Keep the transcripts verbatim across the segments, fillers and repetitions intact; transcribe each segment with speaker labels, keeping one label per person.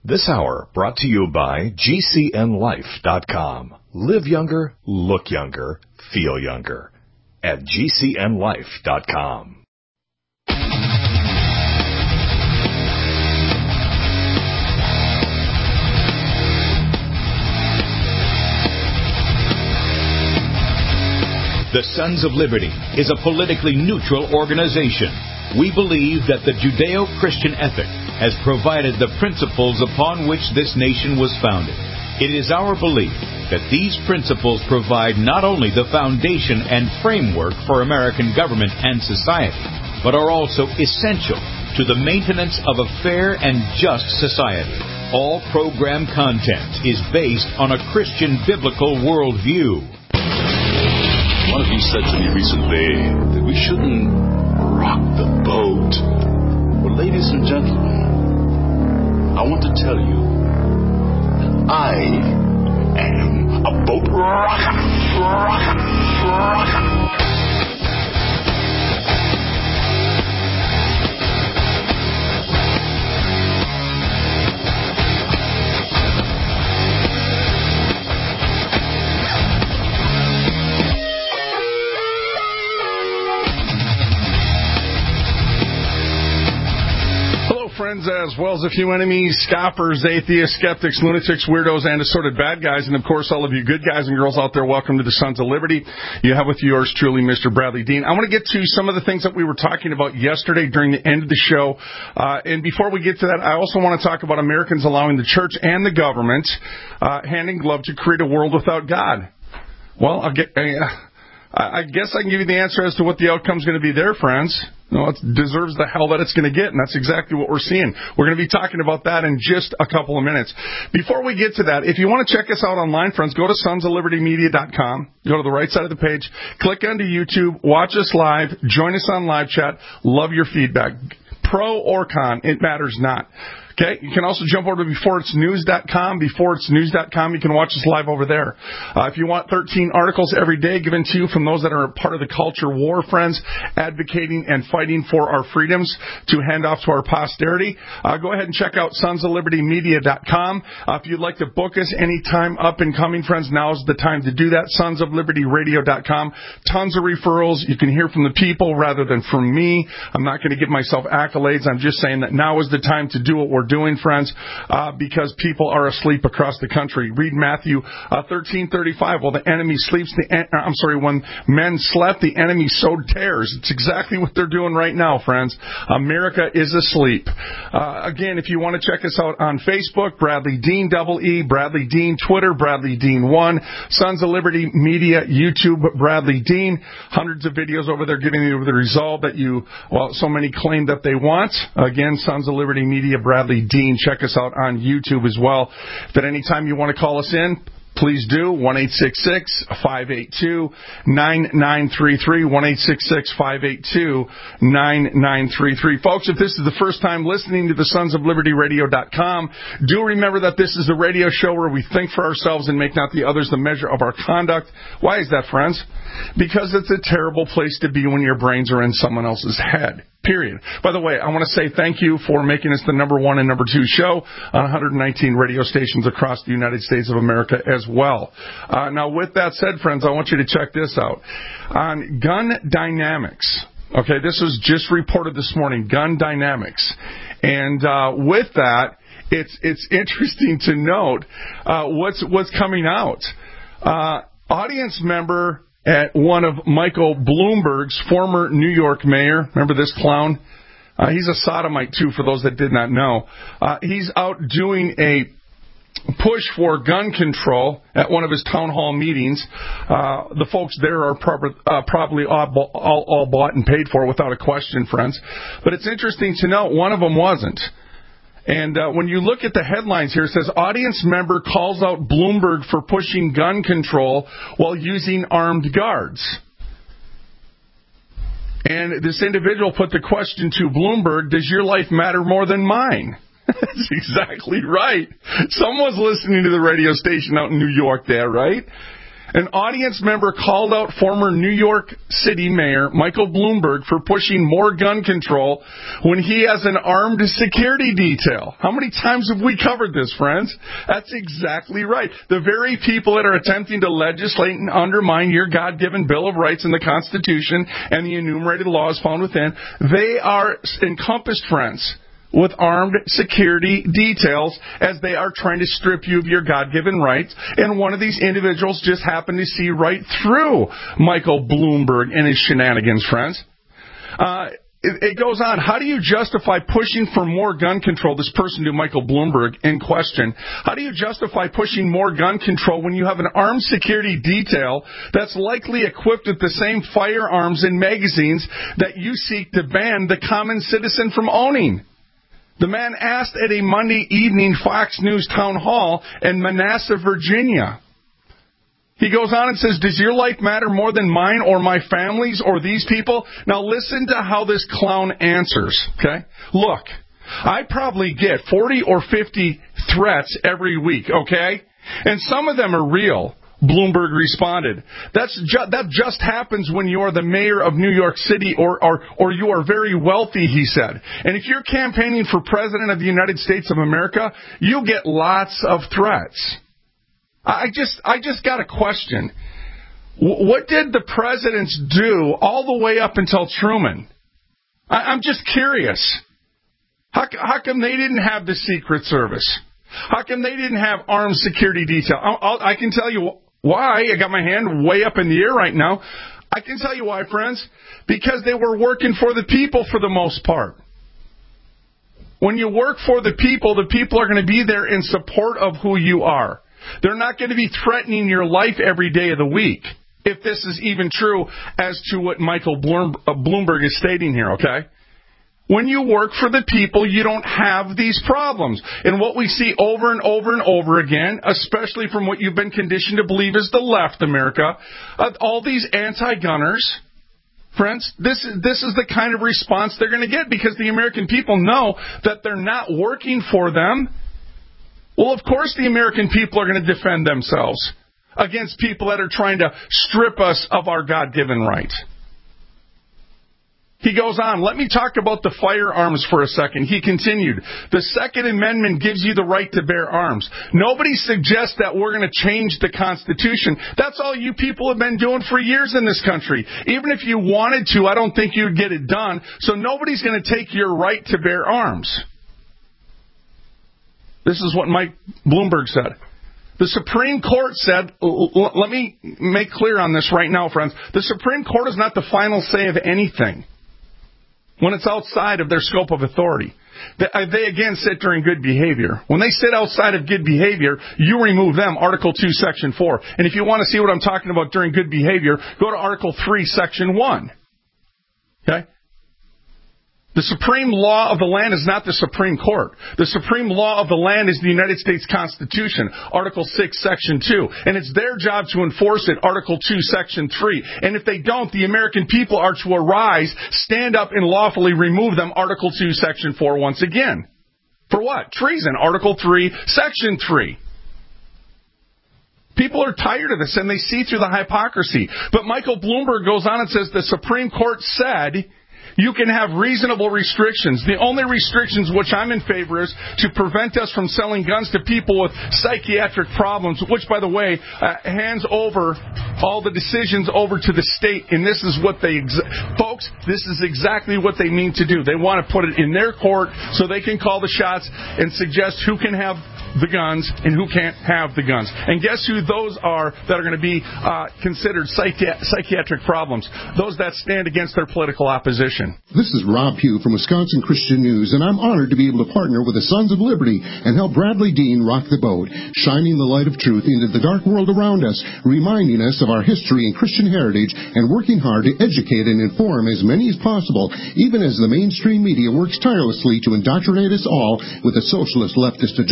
Speaker 1: This hour brought to you by G C N life dot com. Live younger, look younger, feel younger at G C N life dot com. The Sons of Liberty is a politically neutral organization. We believe that the Judeo-Christian ethic has provided the principles upon which this nation was founded. It is our belief that these principles provide not only the foundation and framework for American government and society, but are also essential to the maintenance of a fair and just society. All program content is based on a Christian biblical worldview.
Speaker 2: One of you said to me recently that we shouldn't rock the boat. Well, ladies and gentlemen, I want to tell you that I am a boat rocker, rocker, rocker.
Speaker 3: Friends, as well as a few enemies, scoffers, atheists, skeptics, lunatics, weirdos, and assorted bad guys, and of course all of you good guys and girls out there, welcome to the Sons of Liberty. You have with yours truly, Mister Bradley Dean. I want to get to some of the things that we were talking about yesterday during the end of the show, uh, and before we get to that, I also want to talk about Americans allowing the church and the government uh, hand in glove to create a world without God. Well, I'll get, uh, I guess I can give you the answer as to what the outcome is going to be there, friends. No, it deserves the hell that it's going to get, and that's exactly what we're seeing. We're going to be talking about that in just a couple of minutes. Before we get to that, if you want to check us out online, friends, go to sons of liberty media dot com. Go to the right side of the page, click onto YouTube, watch us live, join us on live chat. Love your feedback. Pro or con, it matters not. Okay, you can also jump over to before it's news dot com. before it's news dot com, you can watch us live over there. Uh, if you want thirteen articles every day given to you from those that are part of the culture war, friends, advocating and fighting for our freedoms to hand off to our posterity, uh, go ahead and check out sons of liberty media dot com. Uh, if you'd like to book us anytime up and coming, friends, now's the time to do that. sons of liberty radio dot com. Tons of referrals. You can hear from the people rather than from me. I'm not going to give myself accolades. I'm just saying that now is the time to do what we're doing, friends, uh, because people are asleep across the country. Read Matthew uh, thirteen thirty-five. While the enemy sleeps, the en- I'm sorry, when men slept, the enemy sowed tares. It's exactly what they're doing right now, friends. America is asleep. Uh, again, if you want to check us out on Facebook, Bradley Dean, double E, Bradley Dean, Twitter, Bradley Dean one, Sons of Liberty Media, YouTube, Bradley Dean. Hundreds of videos over there giving you the resolve that you, well, so many claim that they want. Again, Sons of Liberty Media, Bradley Dean. Check us out on YouTube as well. If at any time you want to call us in, please do. one eight six six, five eight two, nine nine three three. one eight six six, five eight two, nine nine three three. Folks, if this is the first time listening to the sons of liberty radio dot com, do remember that this is a radio show where we think for ourselves and make not the others the measure of our conduct. Why is that, friends? Because it's a terrible place to be when your brains are in someone else's head. Period. By the way, I want to say thank you for making us the number one and number two show on one hundred nineteen radio stations across the United States of America as well. Uh, now, with that said, friends, I want you to check this out. On Gun Dynamics, okay, this was just reported this morning, Gun Dynamics. And uh, with that, it's it's interesting to note uh, what's, what's coming out. Uh, audience member at one of Michael Bloomberg's former New York mayor. Remember this clown? Uh, he's a sodomite, too, for those that did not know. Uh, he's out doing a push for gun control at one of his town hall meetings. Uh, the folks there are prob- uh, probably all, all, all bought and paid for without a question, friends. But it's interesting to note one of them wasn't. And uh, when you look at the headlines here, it says, audience member calls out Bloomberg for pushing gun control while using armed guards. And this individual put the question to Bloomberg, does your life matter more than mine? That's exactly right. Someone's listening to the radio station out in New York there, right? An audience member called out former New York City Mayor Michael Bloomberg for pushing more gun control when he has an armed security detail. How many times have we covered this, friends? That's exactly right. The very people that are attempting to legislate and undermine your God-given Bill of Rights and the Constitution and the enumerated laws found within, they are encompassed, friends, with armed security details as they are trying to strip you of your God-given rights. And one of these individuals just happened to see right through Michael Bloomberg and his shenanigans, friends. Uh, it, it goes on. How do you justify pushing for more gun control? This person to Michael Bloomberg in question. How do you justify pushing more gun control when you have an armed security detail that's likely equipped with the same firearms and magazines that you seek to ban the common citizen from owning? The man asked at a Monday evening Fox News town hall in Manassas, Virginia. He goes on and says, does your life matter more than mine or my family's or these people? Now listen to how this clown answers, okay? Look, I probably get forty or fifty threats every week, okay? And some of them are real. Bloomberg responded, That's ju- that just happens when you are the mayor of New York City or, or, or you are very wealthy, he said. And if you're campaigning for president of the United States of America, you get lots of threats. I just, I just got a question. W- what did the presidents do all the way up until Truman? I- I'm just curious. How, how come they didn't have the Secret Service? How come they didn't have armed security detail? I'll, I'll, I can tell you why. I got my hand way up in the air right now. I can tell you why, friends. Because they were working for the people for the most part. When you work for the people, the people are going to be there in support of who you are. They're not going to be threatening your life every day of the week, if this is even true as to what Michael Bloomberg is stating here, okay? When you work for the people, you don't have these problems. And what we see over and over and over again, especially from what you've been conditioned to believe is the left, America, uh, all these anti-gunners, friends, this, this is the kind of response they're going to get because the American people know that they're not working for them. Well, of course the American people are going to defend themselves against people that are trying to strip us of our God-given right. He goes on, let me talk about the firearms for a second. He continued, the Second Amendment gives you the right to bear arms. Nobody suggests that we're going to change the Constitution. That's all you people have been doing for years in this country. Even if you wanted to, I don't think you'd get it done. So nobody's going to take your right to bear arms. This is what Mike Bloomberg said. The Supreme Court said, let me make clear on this right now, friends. The Supreme Court is not the final say of anything when it's outside of their scope of authority. They, again, sit during good behavior. When they sit outside of good behavior, you remove them, Article two, Section four. And if you want to see what I'm talking about during good behavior, go to Article three, Section one. Okay? The supreme law of the land is not the Supreme Court. The supreme law of the land is the United States Constitution, Article six, Section two. And it's their job to enforce it, Article two, Section three. And if they don't, the American people are to arise, stand up, and lawfully remove them, Article two, Section four once again. For what? Treason, Article three, Section three. People are tired of this, and they see through the hypocrisy. But Michael Bloomberg goes on and says the Supreme Court said you can have reasonable restrictions. The only restrictions which I'm in favor is to prevent us from selling guns to people with psychiatric problems, which, by the way, uh, hands over all the decisions over to the state. And this is what they, ex- folks, this is exactly what they mean to do. They want to put it in their court so they can call the shots and suggest who can have the guns and who can't have the guns. And guess who those are that are going to be uh, considered psychi- psychiatric problems? Those that stand against their political opposition.
Speaker 4: This is Rob Pugh from Wisconsin Christian News, and I'm honored to be able to partner with the Sons of Liberty and help Bradley Dean rock the boat, shining the light of truth into the dark world around us, reminding us of our history and Christian heritage, and working hard to educate and inform as many as possible, even as the mainstream media works tirelessly to indoctrinate us all with a socialist leftist agenda.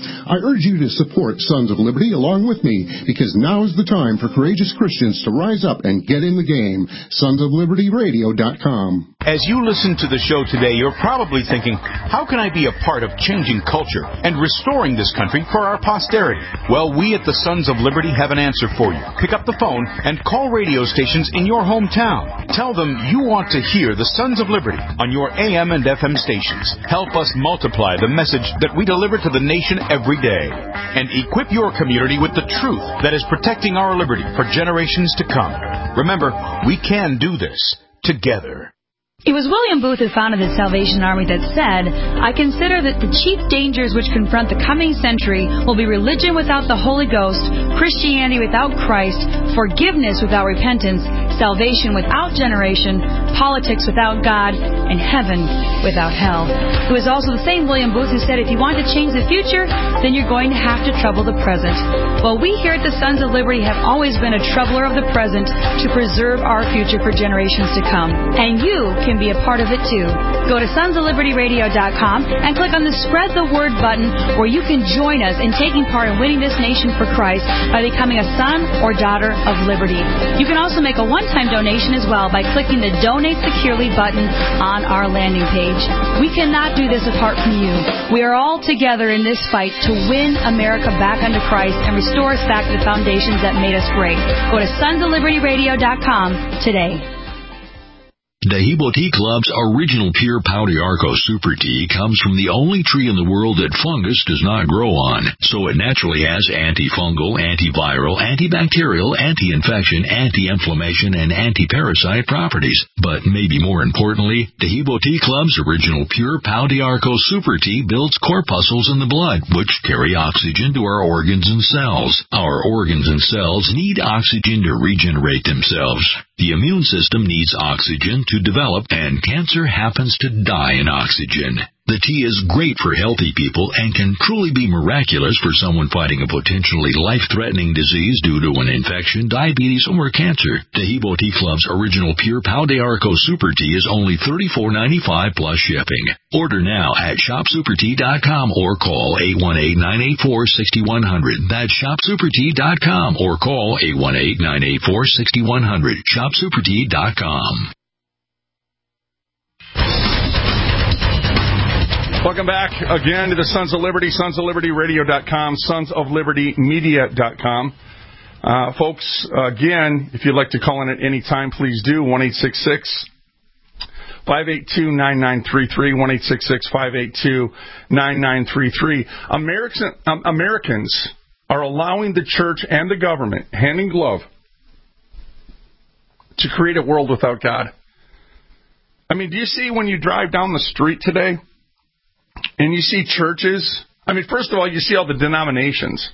Speaker 4: I urge you to support Sons of Liberty along with me, because now is the time for courageous Christians to rise up and get in the game. sons of liberty radio dot com.
Speaker 1: As you listen to the show today, you're probably thinking, how can I be a part of changing culture and restoring this country for our posterity? Well, we at the Sons of Liberty have an answer for you. Pick up the phone and call radio stations in your hometown. Tell them you want to hear the Sons of Liberty on your A M and F M stations. Help us multiply the message that we deliver to the nation every day. And equip your community with the truth that is protecting our liberty for generations to come. Remember, we can do this together.
Speaker 5: It was William Booth who founded the Salvation Army that said, I consider that the chief dangers which confront the coming century will be religion without the Holy Ghost, Christianity without Christ, forgiveness without repentance, salvation without generation, politics without God, and heaven without hell. It was also the same William Booth who said, if you want to change the future, then you're going to have to trouble the present. Well, we here at the Sons of Liberty have always been a troubler of the present to preserve our future for generations to come. And you can be a part of it too. Go to sons of liberty radio dot com and click on the Spread the Word button, where you can join us in taking part in winning this nation for Christ by becoming a son or daughter of liberty. You can also make a one-time donation as well by clicking the Donate Securely button on our landing page. We cannot do this apart from you. We are all together in this fight to win America back unto Christ and restore us back to the foundations that made us great. Go to sons of liberty radio dot com today.
Speaker 6: Dahibo Tea Club's original pure Pau d'Arco Super Tea comes from the only tree in the world that fungus does not grow on, so it naturally has antifungal, antiviral, antibacterial, anti-infection, anti-inflammation, and anti-parasite properties. But maybe more importantly, Dahibo Tea Club's original pure Pau d'Arco Super Tea builds corpuscles in the blood, which carry oxygen to our organs and cells. Our organs and cells need oxygen to regenerate themselves. The immune system needs oxygen to develop, and cancer happens to die in oxygen. The tea is great for healthy people and can truly be miraculous for someone fighting a potentially life-threatening disease due to an infection, diabetes, or cancer. Dahibo Tea Club's original pure Pau d'Arco Super Tea is only thirty-four ninety-five plus shipping. Order now at shop super tea dot com or call eight one eight, nine eight four, six one zero zero. That's shop super tea dot com or call eight one eight, nine eight four, six one zero zero. shop super tea dot com.
Speaker 3: Welcome back again to the Sons of Liberty, sons of liberty radio dot com, sons of liberty media dot com. Uh, folks, again, if you'd like to call in at any time, please do. one eight six six, five eight two, nine nine three three, one eight six six, five eight two, nine nine three three. American, um, Americans are allowing the church and the government, hand in glove, to create a world without God. I mean, do you see when you drive down the street today and you see churches? I mean, first of all, you see all the denominations.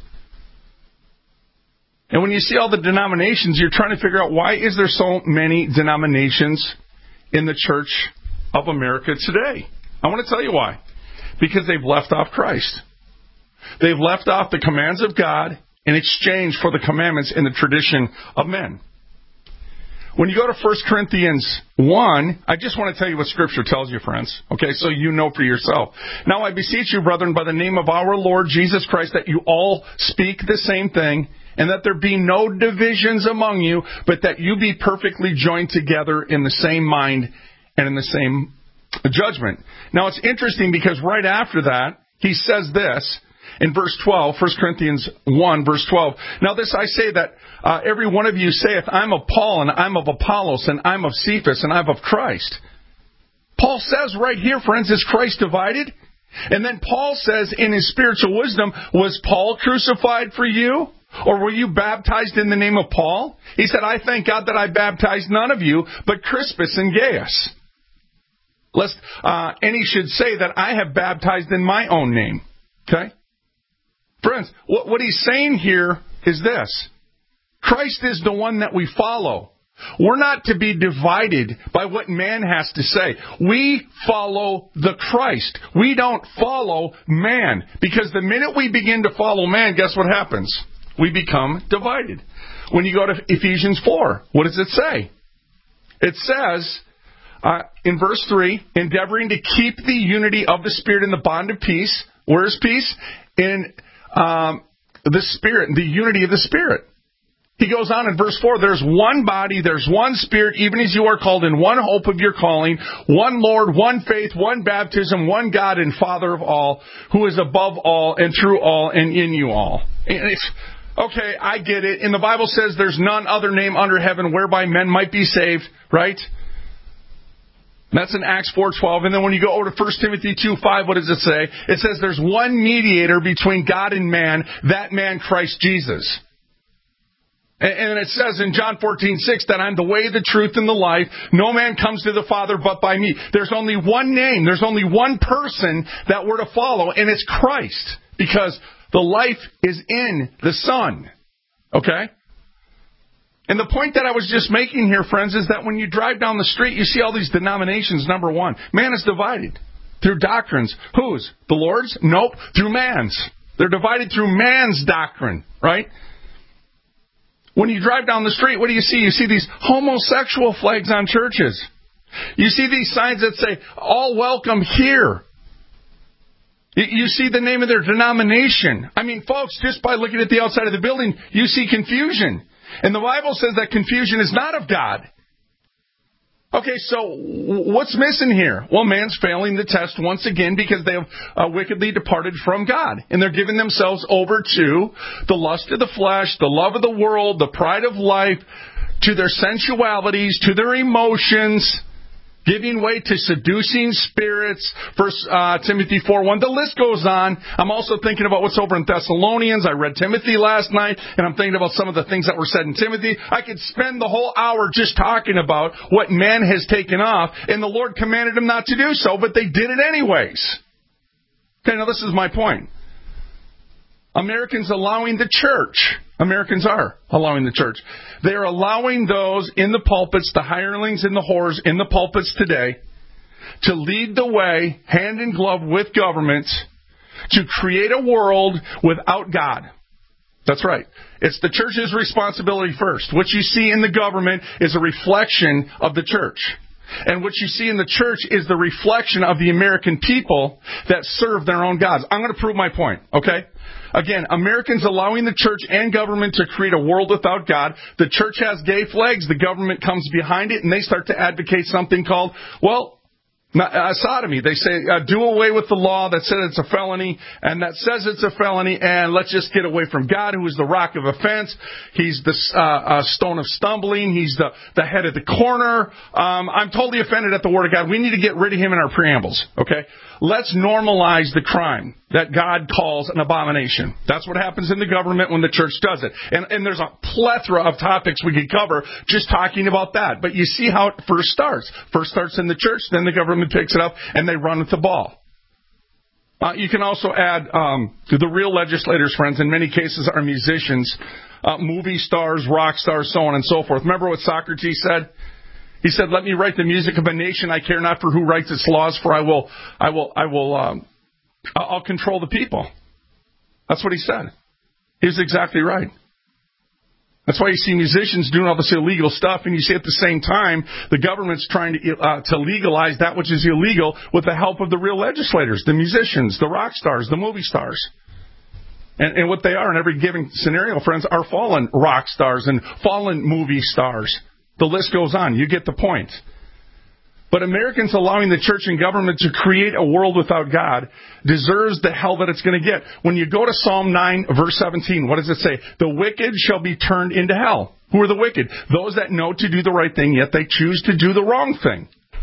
Speaker 3: And when you see all the denominations, you're trying to figure out, why is there so many denominations in the Church of America today? I want to tell you why. Because they've left off Christ. They've left off the commands of God in exchange for the commandments and the tradition of men. When you go to First Corinthians one, I just want to tell you what Scripture tells you, friends. Okay, so you know for yourself. Now I beseech you, brethren, by the name of our Lord Jesus Christ, that you all speak the same thing, and that there be no divisions among you, but that you be perfectly joined together in the same mind and in the same judgment. Now it's interesting because right after that, he says this in verse twelve, First Corinthians one, verse twelve. Now this I say, that uh, every one of you saith, I'm of Paul, and I'm of Apollos, and I'm of Cephas, and I'm of Christ. Paul says right here, friends, is Christ divided? And then Paul says in his spiritual wisdom, was Paul crucified for you? Or were you baptized in the name of Paul? He said, I thank God that I baptized none of you, but Crispus and Gaius. Lest uh, any should say that I have baptized in my own name. Okay? Friends, what, what he's saying here is this. Christ is the one that we follow. We're not to be divided by what man has to say. We follow the Christ. We don't follow man. Because the minute we begin to follow man, guess what happens? We become divided. When you go to Ephesians four, what does it say? It says, uh, in verse three, endeavoring to keep the unity of the Spirit in the bond of peace. Where is peace? in um, the Spirit, the unity of the Spirit. He goes on in verse four, there's one body, there's one Spirit, even as you are called in one hope of your calling, one Lord, one faith, one baptism, one God and Father of all, who is above all and through all and in you all. And it's, okay, I get it. And the Bible says there's none other name under heaven whereby men might be saved, right? That's in Acts four twelve. And then when you go over to First Timothy two five, what does it say? It says there's one mediator between God and man, that man Christ Jesus. And it says in John fourteen six that I'm the way, the truth, and the life. No man comes to the Father but by me. There's only one name. There's only one person that we're to follow, and it's Christ. Because the life is in the Son. Okay? And the point that I was just making here, friends, is that when you drive down the street, you see all these denominations, number one. Man is divided through doctrines. Whose? The Lord's? Nope. Through man's. They're divided through man's doctrine, right? When you drive down the street, what do you see? You see these homosexual flags on churches. You see these signs that say, all welcome here. You see the name of their denomination. I mean, folks, just by looking at the outside of the building, you see confusion. And the Bible says that confusion is not of God. Okay, so what's missing here? Well, man's failing the test once again because they have uh, wickedly departed from God. And they're giving themselves over to the lust of the flesh, the love of the world, the pride of life, to their sensualities, to their emotions, giving way to seducing spirits. First uh, Timothy four one. The list goes on. I'm also thinking about what's over in Thessalonians. I read Timothy last night, and I'm thinking about some of the things that were said in Timothy. I could spend the whole hour just talking about what man has taken off, and the Lord commanded them not to do so, but they did it anyways. Okay, now this is my point. Americans allowing the church, Americans are allowing the church. They are allowing those in the pulpits, the hirelings and the whores in the pulpits today, to lead the way, hand in glove with governments, to create a world without God. That's right. It's the church's responsibility first. What you see in the government is a reflection of the church. And what you see in the church is the reflection of the American people that serve their own gods. I'm going to prove my point, okay? Again, Americans allowing the church and government to create a world without God. The church has gay flags. The government comes behind it, and they start to advocate something called, well, uh, sodomy. They say, uh, do away with the law that says it's a felony, and that says it's a felony, and let's just get away from God, who is the rock of offense. He's the uh, uh, stone of stumbling. He's the, the head of the corner. Um, I'm totally offended at the Word of God. We need to get rid of him in our preambles, okay? Let's normalize the crime that God calls an abomination. That's what happens in the government when the church does it. And, and there's a plethora of topics we could cover just talking about that. But you see how it first starts. First starts in the church, then the government picks it up, and they run with the ball. Uh, you can also add um, to the real legislators, friends, in many cases are musicians, uh, movie stars, rock stars, so on and so forth. Remember what Socrates said? He said, let me write the music of a nation. I care not for who writes its laws, for I will, I will, I will, um, I'll control the people. That's what he said. He was exactly right. That's why you see musicians doing all this illegal stuff, and you see at the same time the government's trying to uh, to legalize that which is illegal with the help of the real legislators, the musicians, the rock stars, the movie stars. And, and what they are in every given scenario, friends, are fallen rock stars and fallen movie stars. The list goes on. You get the point. But Americans allowing the church and government to create a world without God deserves the hell that it's going to get. When you go to Psalm nine, verse seventeen, what does it say? The wicked shall be turned into hell. Who are the wicked? Those that know to do the right thing, yet they choose to do the wrong thing.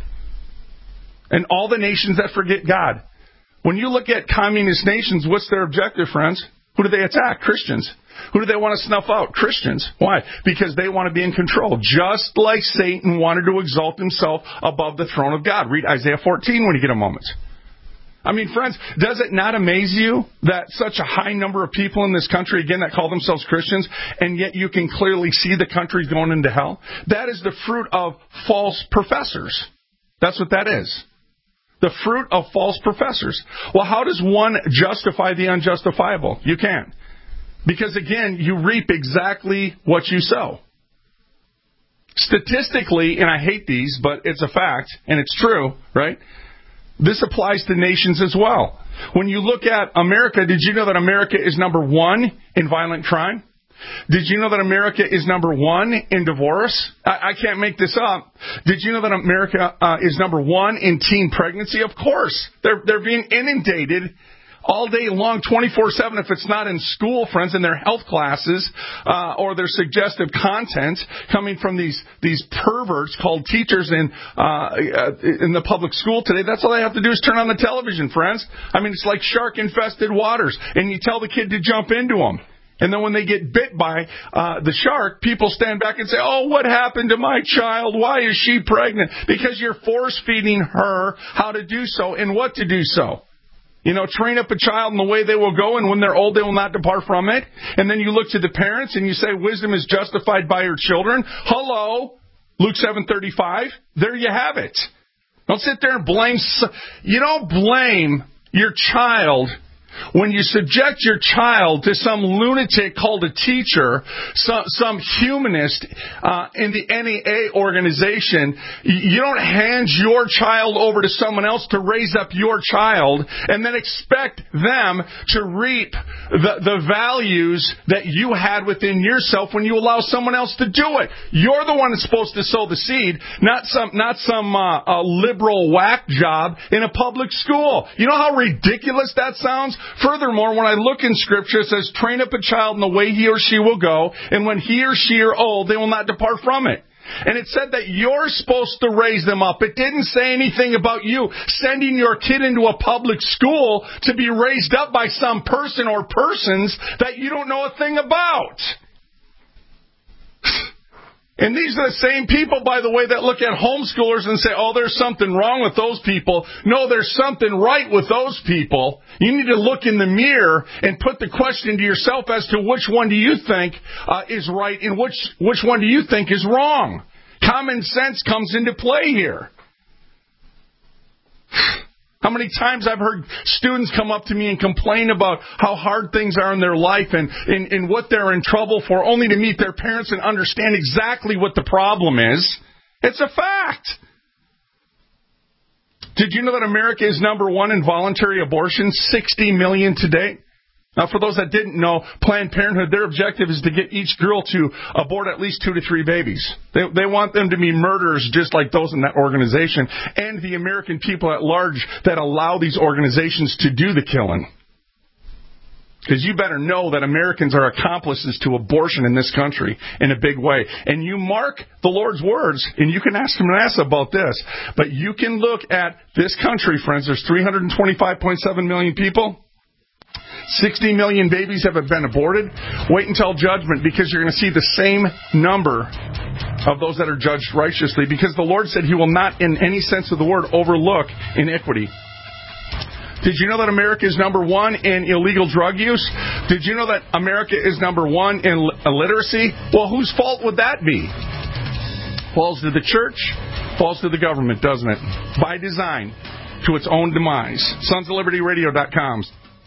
Speaker 3: And all the nations that forget God. When you look at communist nations, what's their objective, friends? Who do they attack? Christians. Who do they want to snuff out? Christians. Why? Because they want to be in control. Just like Satan wanted to exalt himself above the throne of God. Read Isaiah fourteen when you get a moment. I mean, friends, does it not amaze you that such a high number of people in this country, again, that call themselves Christians, and yet you can clearly see the country's going into hell? That is the fruit of false professors. That's what that is. The fruit of false professors. Well, how does one justify the unjustifiable? You can't. Because, again, you reap exactly what you sow. Statistically, and I hate these, but it's a fact, and it's true, right? This applies to nations as well. When you look at America, did you know that America is number one in violent crime? Did you know that America is number one in divorce? I, I can't make this up. Did you know that America uh, is number one in teen pregnancy? Of course. They're, they're being inundated all day long, twenty-four seven, if it's not in school, friends, in their health classes, uh, or their suggestive content coming from these, these perverts called teachers in, uh, in the public school today. That's all they have to do is turn on the television, friends. I mean, it's like shark-infested waters, and you tell the kid to jump into them. And then when they get bit by uh, the shark, people stand back and say, oh, what happened to my child? Why is she pregnant? Because you're force-feeding her how to do so and what to do so. You know, train up a child in the way they will go, and when they're old, they will not depart from it. And then you look to the parents and you say, wisdom is justified by her children. Hello, Luke seven thirty-five. There you have it. Don't sit there and blame. You don't blame your child when you subject your child to some lunatic called a teacher, some, some humanist uh, in the N E A organization. You don't hand your child over to someone else to raise up your child and then expect them to reap the, the values that you had within yourself when you allow someone else to do it. You're the one that's supposed to sow the seed, not some not some uh, a liberal whack job in a public school. You know how ridiculous that sounds? Furthermore, when I look in Scripture, it says, train up a child in the way he or she will go, and when he or she are old, they will not depart from it. And it said that you're supposed to raise them up. It didn't say anything about you sending your kid into a public school to be raised up by some person or persons that you don't know a thing about. And these are the same people, by the way, that look at homeschoolers and say, oh, there's something wrong with those people. No, there's something right with those people. You need to look in the mirror and put the question to yourself as to which one do you think uh, is right and which, which one do you think is wrong. Common sense comes into play here. How many times I've heard students come up to me and complain about how hard things are in their life and, and, and what they're in trouble for, only to meet their parents and understand exactly what the problem is. It's a fact. Did you know that America is number one in voluntary abortion? sixty million to date. Now, for those that didn't know, Planned Parenthood, their objective is to get each girl to abort at least two to three babies. They, they want them to be murderers just like those in that organization and the American people at large that allow these organizations to do the killing. Because you better know that Americans are accomplices to abortion in this country in a big way. And you mark the Lord's words, and you can ask Manasseh about this, but you can look at this country, friends. There's three hundred twenty-five point seven million people. sixty million babies have been aborted. Wait until judgment, because you're going to see the same number of those that are judged righteously, because the Lord said he will not, in any sense of the word, overlook iniquity. Did you know that America is number one in illegal drug use? Did you know that America is number one in illiteracy? Well, whose fault would that be? Falls to the church, falls to the government, doesn't it? By design, to its own demise. Sons of Liberty Radio dot com.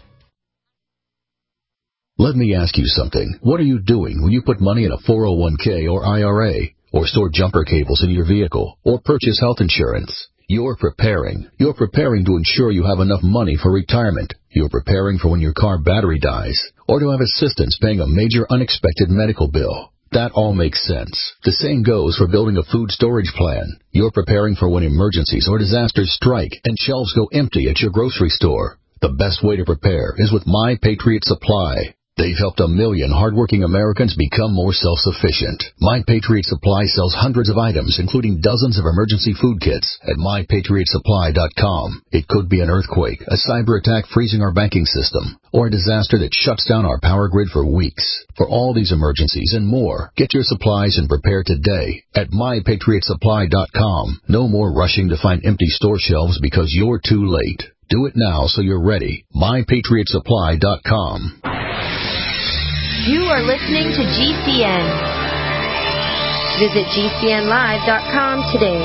Speaker 6: Let me ask you something. What are you doing when you put money in a four oh one k or I R A, or store jumper cables in your vehicle, or purchase health insurance? You're preparing. You're preparing to ensure you have enough money for retirement. You're preparing for when your car battery dies, or to have assistance paying a major unexpected medical bill. That all makes sense. The same goes for building a food storage plan. You're preparing for when emergencies or disasters strike and shelves go empty at your grocery store. The best way to prepare is with My Patriot Supply. They've helped a million hardworking Americans become more self-sufficient. My Patriot Supply sells hundreds of items, including dozens of emergency food kits, at my patriot supply dot com. It could be an earthquake, a cyber attack freezing our banking system, or a disaster that shuts down our power grid for weeks. For all these emergencies and more, get your supplies and prepare today at my patriot supply dot com. No more rushing to find empty store shelves because you're too late. Do it now so you're ready. my patriot supply dot com.
Speaker 7: You are listening to G C N. Visit G C N live dot com today.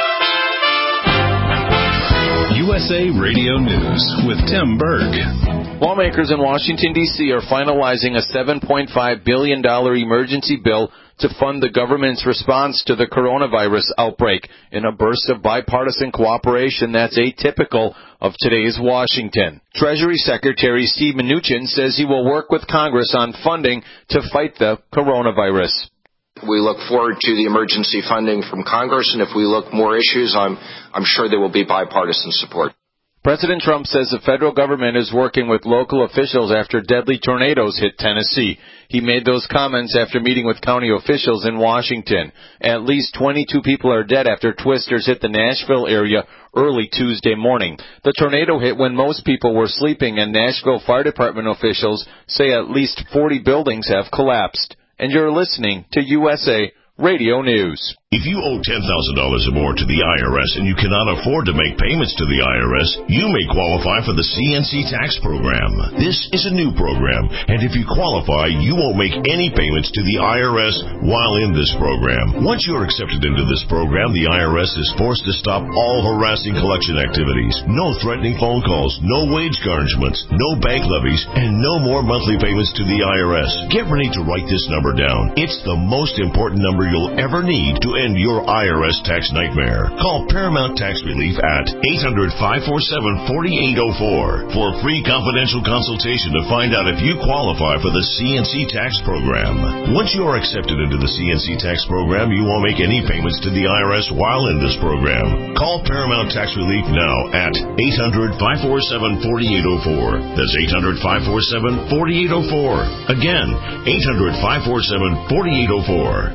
Speaker 8: U S A Radio News with Tim Berg. Lawmakers in Washington, D C are finalizing a seven point five billion dollars emergency bill to fund the government's response to the coronavirus outbreak in a burst of bipartisan cooperation that's atypical of today's Washington. Treasury Secretary Steve Mnuchin says he will work with Congress on funding to fight the coronavirus.
Speaker 9: We look forward to the emergency funding from Congress, and if we look more issues, I'm, I'm sure there will be bipartisan support.
Speaker 8: President Trump says the federal government is working with local officials after deadly tornadoes hit Tennessee. He made those comments after meeting with county officials in Washington. At least twenty-two people are dead after twisters hit the Nashville area early Tuesday morning. The tornado hit when most people were sleeping, and Nashville Fire Department officials say at least forty buildings have collapsed. And you're listening to U S A Radio News.
Speaker 10: If you owe ten thousand dollars or more to the I R S and you cannot afford to make payments to the I R S, you may qualify for the C N C tax program. This is a new program, and if you qualify, you won't make any payments to the I R S while in this program. Once you're accepted into this program, the I R S is forced to stop all harassing collection activities. No threatening phone calls, no wage garnishments, no bank levies, and no more monthly payments to the I R S. Get ready to write this number down. It's the most important number you'll ever need to end your I R S tax nightmare. Call Paramount Tax Relief at eight hundred, five four seven, four eight zero four for a free confidential consultation to find out if you qualify for the C N C tax program. Once you are accepted into the C N C tax program, you won't make any payments to the I R S while in this program. Call Paramount Tax Relief now at eight hundred, five four seven, four eight zero four. That's eight hundred, five four seven, four eight zero four. Again, eight hundred, five four seven, four eight zero four.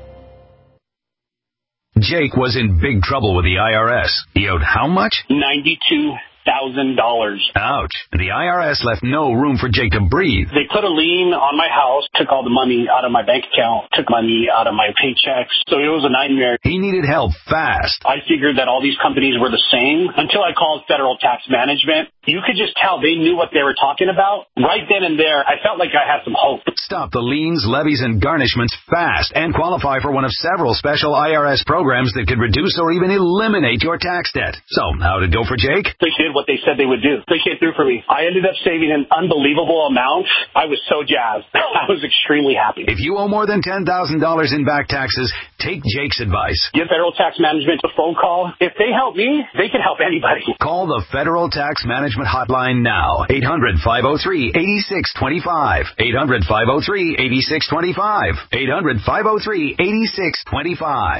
Speaker 6: Jake was in big trouble with the I R S. He owed how much?
Speaker 11: ninety-two thousand dollars.
Speaker 6: Ouch. The I R S left no room for Jake to breathe.
Speaker 11: They put a lien on my house, took all the money out of my bank account, took money out of my paychecks. So it was a nightmare.
Speaker 6: He needed help fast.
Speaker 11: I figured that all these companies were the same until I called Federal Tax Management. You could just tell they knew what they were talking about. Right then and there, I felt like I had some hope.
Speaker 6: Stop the liens, levies, and garnishments fast and qualify for one of several special I R S programs that could reduce or even eliminate your tax debt. So, how'd it go for Jake?
Speaker 11: They did what they said they would do. They came through for me. I ended up saving an unbelievable amount. I was so jazzed. I was extremely happy.
Speaker 6: If you owe more than ten thousand dollars in back taxes, take Jake's advice.
Speaker 11: Give Federal Tax Management a phone call. If they help me, they can help anybody.
Speaker 6: Call the Federal Tax Management Hotline now. eight hundred, five oh three, eight six two five. eight hundred, five oh three, eight six two five. eight hundred, five oh three, eight six two five.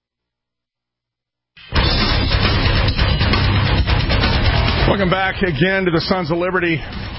Speaker 3: Welcome back again to the Sons of Liberty.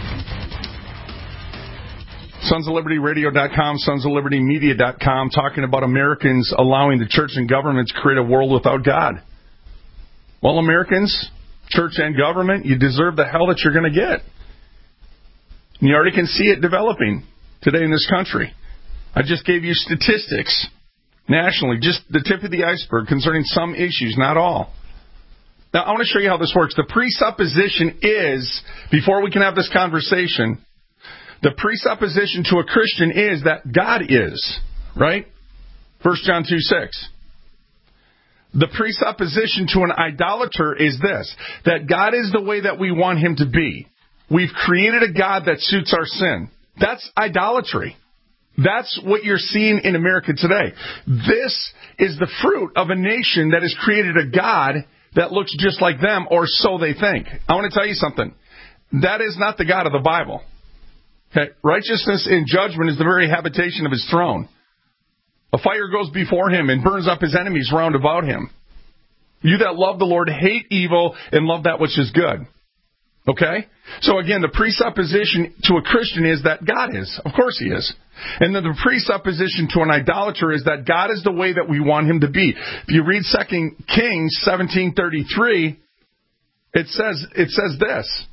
Speaker 3: Sons of Liberty Radio dot com, Sons of Liberty Media dot com, talking about Americans allowing the church and government to create a world without God. Well, Americans, church and government, you deserve the hell that you're going to get. And you already can see it developing today in this country. I just gave you statistics nationally, just the tip of the iceberg concerning some issues, not all. Now, I want to show you how this works. The presupposition is, before we can have this conversation, the presupposition to a Christian is that God is, right? First John two six. The presupposition to an idolater is this, that God is the way that we want him to be. We've created a God that suits our sin. That's idolatry. That's what you're seeing in America today. This is the fruit of a nation that has created a God that looks just like them, or so they think. I want to tell you something. That is not the God of the Bible. Okay? Righteousness and judgment is the very habitation of his throne. A fire goes before him and burns up his enemies round about him. You that love the Lord hate evil and love that which is good. Okay? So again, the presupposition to a Christian is that God is. Of course he is. And then the presupposition to an idolater is that God is the way that we want him to be. If you read Second Kings seventeen thirty-three, it says it says this.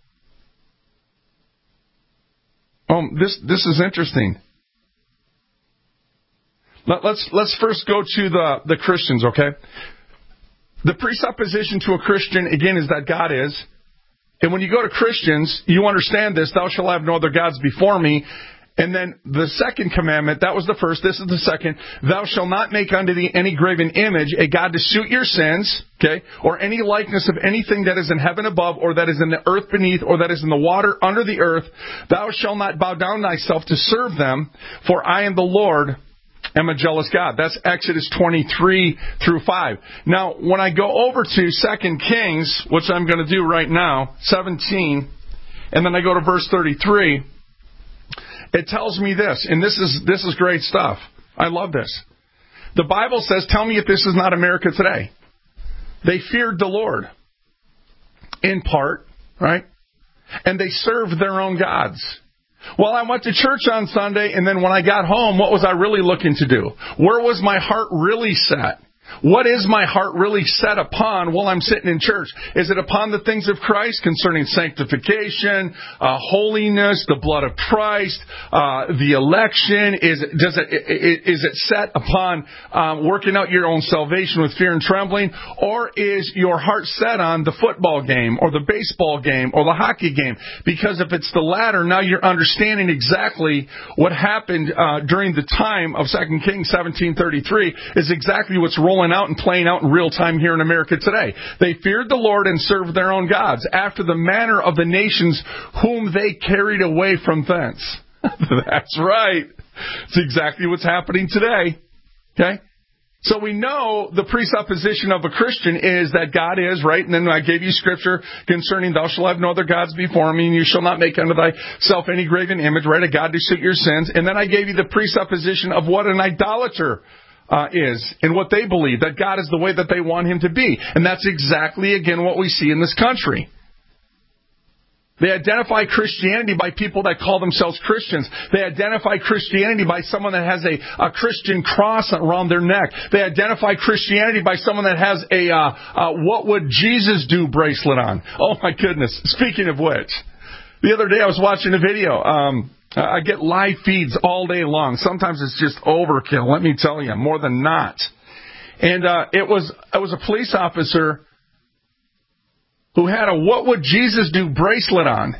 Speaker 3: Oh, this this is interesting. Let, let's let's first go to the, the Christians, okay? The presupposition to a Christian, again, is that God is. And when you go to Christians, you understand this, thou shalt have no other gods before me. And then the second commandment, that was the first, this is the second. Thou shalt not make unto thee any graven image, a god to suit your sins, okay, or any likeness of anything that is in heaven above, or that is in the earth beneath, or that is in the water under the earth. Thou shalt not bow down thyself to serve them, for I am the Lord, am a jealous God. That's Exodus twenty-three through five. Now, when I go over to Second Kings, which I'm going to do right now, seventeen, and then I go to verse thirty-three, it tells me this, and this is this is great stuff. I love this. The Bible says, tell me if this is not America today. They feared the Lord, in part, right? And they served their own gods. Well, I went to church on Sunday, and then when I got home, what was I really looking to do? Where was my heart really set? What is my heart really set upon while I'm sitting in church? Is it upon the things of Christ concerning sanctification, uh, holiness, the blood of Christ, uh, the election? Is it, does it, is it set upon um, working out your own salvation with fear and trembling? Or is your heart set on the football game or the baseball game or the hockey game? Because if it's the latter, now you're understanding exactly what happened uh, during the time of Second Kings seventeen thirty-three is exactly what's rolling out and playing out in real time here in America today. They feared the Lord and served their own gods after the manner of the nations whom they carried away from thence. That's right. It's exactly what's happening today. Okay? So we know the presupposition of a Christian is that God is, right? And then I gave you scripture concerning thou shalt have no other gods before me, and you shall not make unto thyself any graven image, right? A God to suit your sins. And then I gave you the presupposition of what an idolater Uh, is and what they believe, that God is the way that they want him to be. And that's exactly, again, what we see in this country. They identify Christianity by people that call themselves Christians. They identify Christianity by someone that has a, a Christian cross around their neck. They identify Christianity by someone that has a uh, uh, what would Jesus do bracelet on. Oh, my goodness. Speaking of which, the other day I was watching a video. Um, I get live feeds all day long. Sometimes it's just overkill, let me tell you, more than not. And uh, it was it was a police officer who had a What Would Jesus Do bracelet on.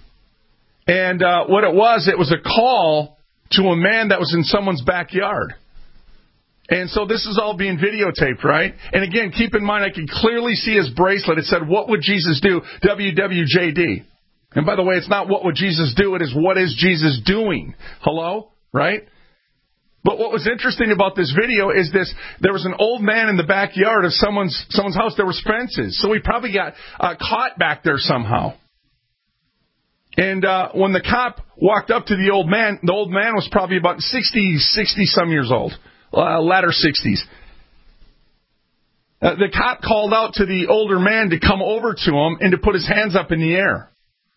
Speaker 3: And uh, what it was, it was a call to a man that was in someone's backyard. And so this is all being videotaped, right? And again, keep in mind, I could clearly see his bracelet. It said, What Would Jesus Do? W W J D. And by the way, it's not what would Jesus do, it is what is Jesus doing. Hello? Right? But what was interesting about this video is this, there was an old man in the backyard of someone's someone's house. There was fences. So he probably got uh, caught back there somehow. And uh, when the cop walked up to the old man, the old man was probably about sixty, sixty-some years old, uh, latter sixties. Uh, the cop called out to the older man to come over to him and to put his hands up in the air.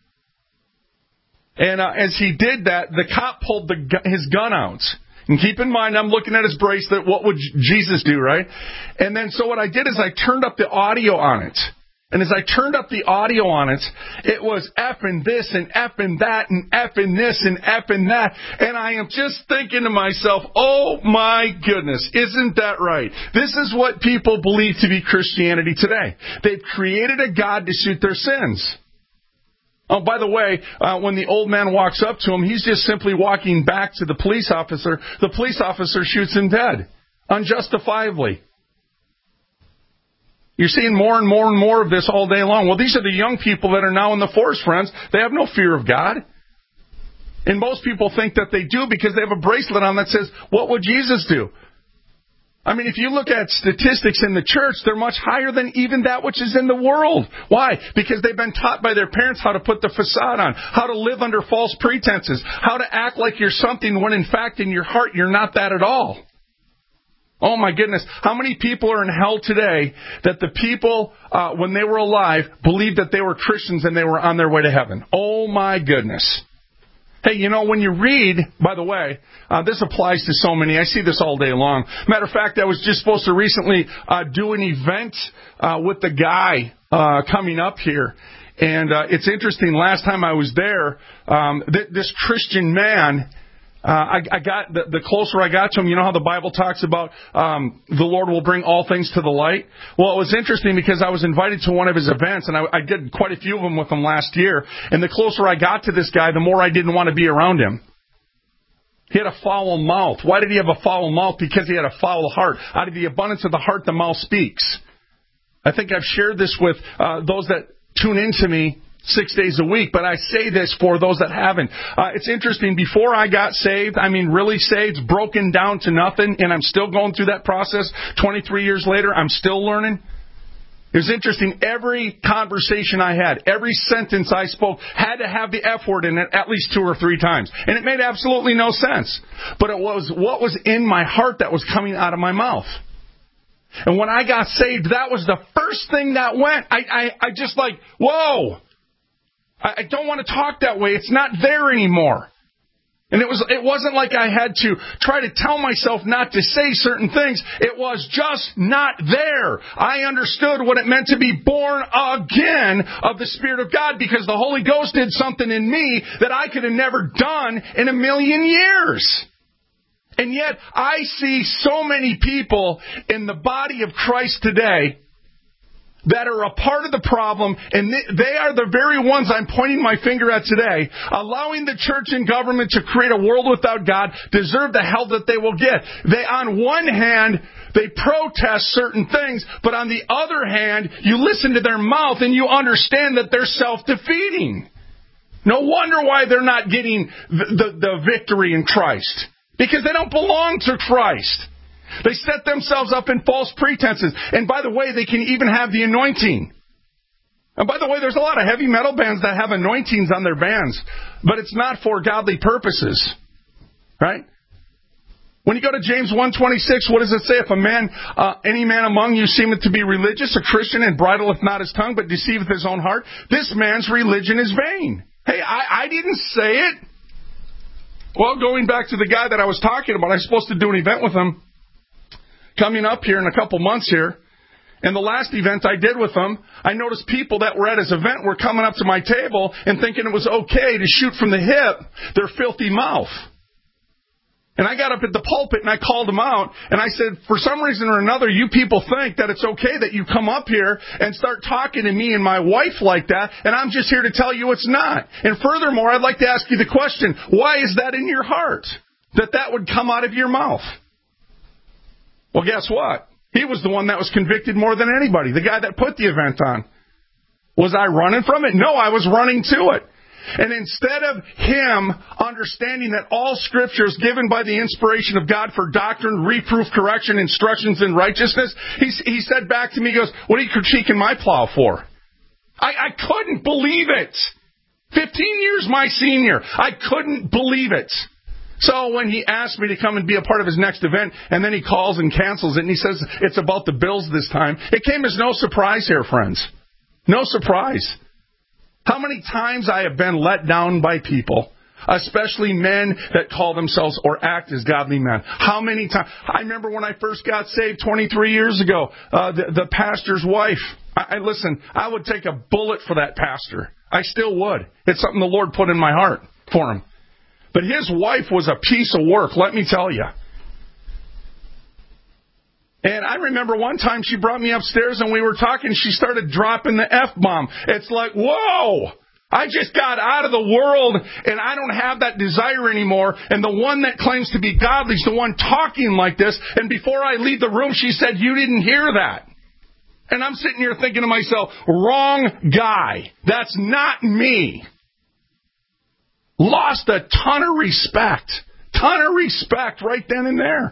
Speaker 3: And uh, as he did that, the cop pulled the, his gun out. And keep in mind, I'm looking at his bracelet. What would Jesus do, right? And then so what I did is I turned up the audio on it. And as I turned up the audio on it, it was effing this and effing that and effing this and effing that. And I am just thinking to myself, oh my goodness, isn't that right? This is what people believe to be Christianity today. They've created a God to suit their sins. Oh, by the way, uh, when the old man walks up to him, he's just simply walking back to the police officer. The police officer shoots him dead, unjustifiably. You're seeing more and more and more of this all day long. Well, these are the young people that are now in the force, friends. They have no fear of God. And most people think that they do because they have a bracelet on that says, what would Jesus do? I mean, if you look at statistics in the church, they're much higher than even that which is in the world. Why? Because they've been taught by their parents how to put the facade on, how to live under false pretenses, how to act like you're something when in fact in your heart you're not that at all. Oh my goodness. How many people are in hell today that the people, uh, when they were alive, believed that they were Christians and they were on their way to heaven? Oh my goodness. Hey, you know, when you read, by the way, uh, this applies to so many. I see this all day long. Matter of fact, I was just supposed to recently uh, do an event uh, with the guy uh, coming up here. And uh, it's interesting, last time I was there, um, th- this Christian man, uh, I, I got the, the closer I got to him, you know how the Bible talks about um, the Lord will bring all things to the light? Well, it was interesting because I was invited to one of his events, and I, I did quite a few of them with him last year. And the closer I got to this guy, the more I didn't want to be around him. He had a foul mouth. Why did he have a foul mouth? Because he had a foul heart. Out of the abundance of the heart, the mouth speaks. I think I've shared this with uh, those that tune into me six days a week, but I say this for those that haven't. Uh, it's interesting. Before I got saved, I mean really saved, broken down to nothing, and I'm still going through that process. twenty-three years later, I'm still learning. It was interesting. Every conversation I had, every sentence I spoke had to have the F word in it at least two or three times. And it made absolutely no sense. But it was what was in my heart that was coming out of my mouth. And when I got saved, that was the first thing that went. I, I, I just like, whoa, I, I don't want to talk that way. It's not there anymore. And it was, it wasn't like I had to try to tell myself not to say certain things. It was just not there. I understood what it meant to be born again of the Spirit of God because the Holy Ghost did something in me that I could have never done in a million years. And yet I see so many people in the body of Christ today that are a part of the problem, and they are the very ones I'm pointing my finger at today, allowing the church and government to create a world without God, deserve the hell that they will get. They, on one hand, they protest certain things, but on the other hand, you listen to their mouth and you understand that they're self-defeating. No wonder why they're not getting the, the, the victory in Christ, because they don't belong to Christ. They set themselves up in false pretenses. And by the way, they can even have the anointing. And by the way, there's a lot of heavy metal bands that have anointings on their bands, but it's not for godly purposes. Right? When you go to James one twenty-six, what does it say? If a man, uh, any man among you seemeth to be religious, a Christian, and bridleth not his tongue, but deceiveth his own heart, this man's religion is vain. Hey, I, I didn't say it. Well, going back to the guy that I was talking about, I was supposed to do an event with him coming up here in a couple months here. And the last event I did with him, I noticed people that were at his event were coming up to my table and thinking it was okay to shoot from the hip their filthy mouth. And I got up at the pulpit and I called them out and I said, for some reason or another, you people think that it's okay that you come up here and start talking to me and my wife like that, and I'm just here to tell you it's not. And furthermore, I'd like to ask you the question, why is that in your heart, that that would come out of your mouth? Well, guess what? He was the one that was convicted more than anybody, the guy that put the event on. Was I running from it? No, I was running to it. And instead of him understanding that all Scripture is given by the inspiration of God for doctrine, reproof, correction, instructions in righteousness, he, he said back to me, he goes, what are you critiquing my plow for? I, I couldn't believe it. Fifteen years my senior. I couldn't believe it. So when he asked me to come and be a part of his next event, and then he calls and cancels it, and he says it's about the Bills this time, it came as no surprise here, friends. No surprise. How many times I have been let down by people, especially men that call themselves or act as godly men. How many times? I remember when I first got saved twenty-three years ago, uh, the, the pastor's wife. I, I listen, I would take a bullet for that pastor. I still would. It's something the Lord put in my heart for him. But his wife was a piece of work, let me tell you. And I remember one time she brought me upstairs and we were talking. She started dropping the F-bomb. It's like, whoa, I just got out of the world and I don't have that desire anymore. And the one that claims to be godly is the one talking like this. And before I leave the room, she said, you didn't hear that. And I'm sitting here thinking to myself, wrong guy. That's not me. Lost a ton of respect. Ton of respect right then and there.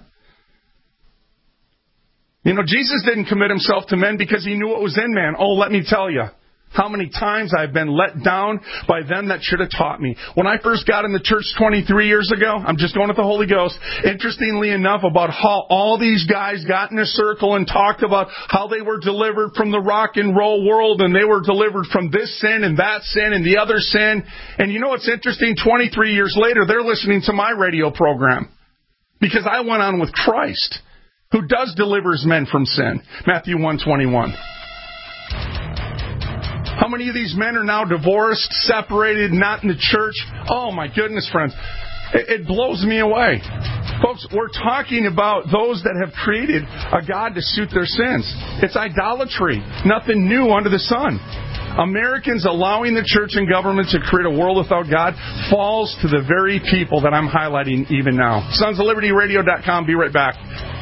Speaker 3: You know, Jesus didn't commit himself to men because he knew what was in man. Oh, let me tell you how many times I've been let down by them that should have taught me. When I first got in the church twenty-three years ago, I'm just going with the Holy Ghost, interestingly enough, about how all these guys got in a circle and talked about how they were delivered from the rock and roll world and they were delivered from this sin and that sin and the other sin. And you know what's interesting? twenty-three years later, they're listening to my radio program because I went on with Christ, who does delivers men from sin. Matthew one twenty-one. How many of these men are now divorced, separated, not in the church? Oh, my goodness, friends. It, it blows me away. Folks, we're talking about those that have created a God to suit their sins. It's idolatry. Nothing new under the sun. Americans allowing the church and government to create a world without God falls to the very people that I'm highlighting even now. Sons of Liberty Radio dot com. Be right back.